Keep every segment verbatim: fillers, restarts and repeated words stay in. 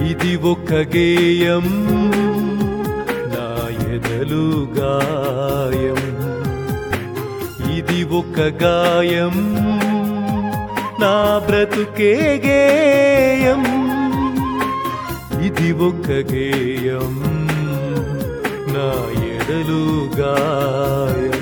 ఇది ఒక గేయం నా ఎదలు గాయం, ఇది ఒక గాయం నా బ్రతుకే గేయం, ఇది ఒక గేయం నా ఎదలు గాయం.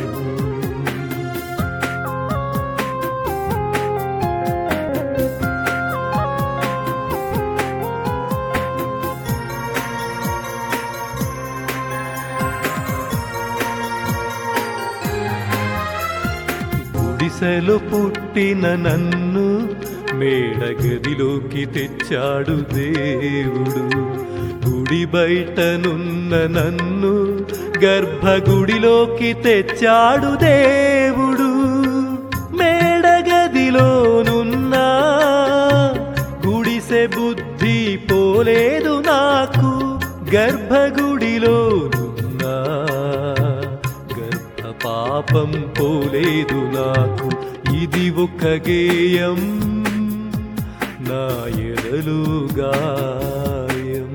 గుడిసెలో పుట్టిన నన్ను మేడగదిలోకి తెచ్చాడు దేవుడు, గుడి బయటనున్న నన్ను గర్భగుడిలోకి తెచ్చాడు దేవుడు. మేడగదిలోనున్నా గుడిసె బుద్ధి పోలేదు నాకు, గర్భగుడిలోనున్నా గర్భ పాపం పోలేదు నాకు. ఇది ఒక గేయం నా ఎదలు గాయం.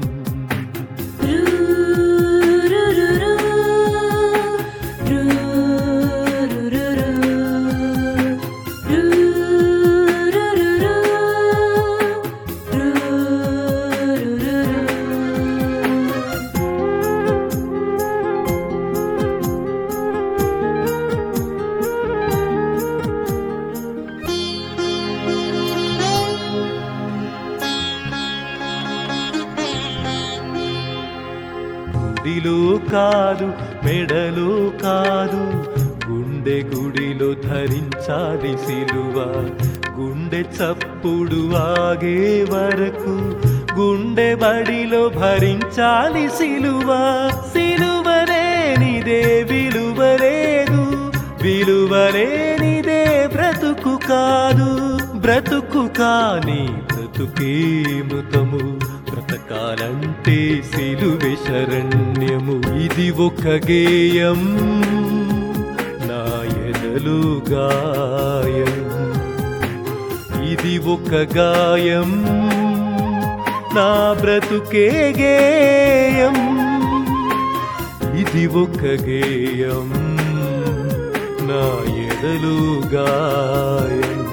గుడిలో కాదు మెడలో కాదు, గుండె గుడిలో ధరించాలి సిలువ. గుండె చప్పుడు ఆగే వరకు గుండె బడిలో భరించాలి సిలువ. సిలువలేనిదే విలువ లేదు, విలువలేనిదే బ్రతుకు కాదు. బ్రతుకు కాని బ్రతుకే మృతము, బ్రతకాలంటే సిలువే శరణ్యము. ఇది ఒక గేయం నా ఎదలు గాయం, ఇది ఒక గాయం నా బ్రతుకే గేయం, ఇది ఒక గేయం నా ఎదలు గాయం.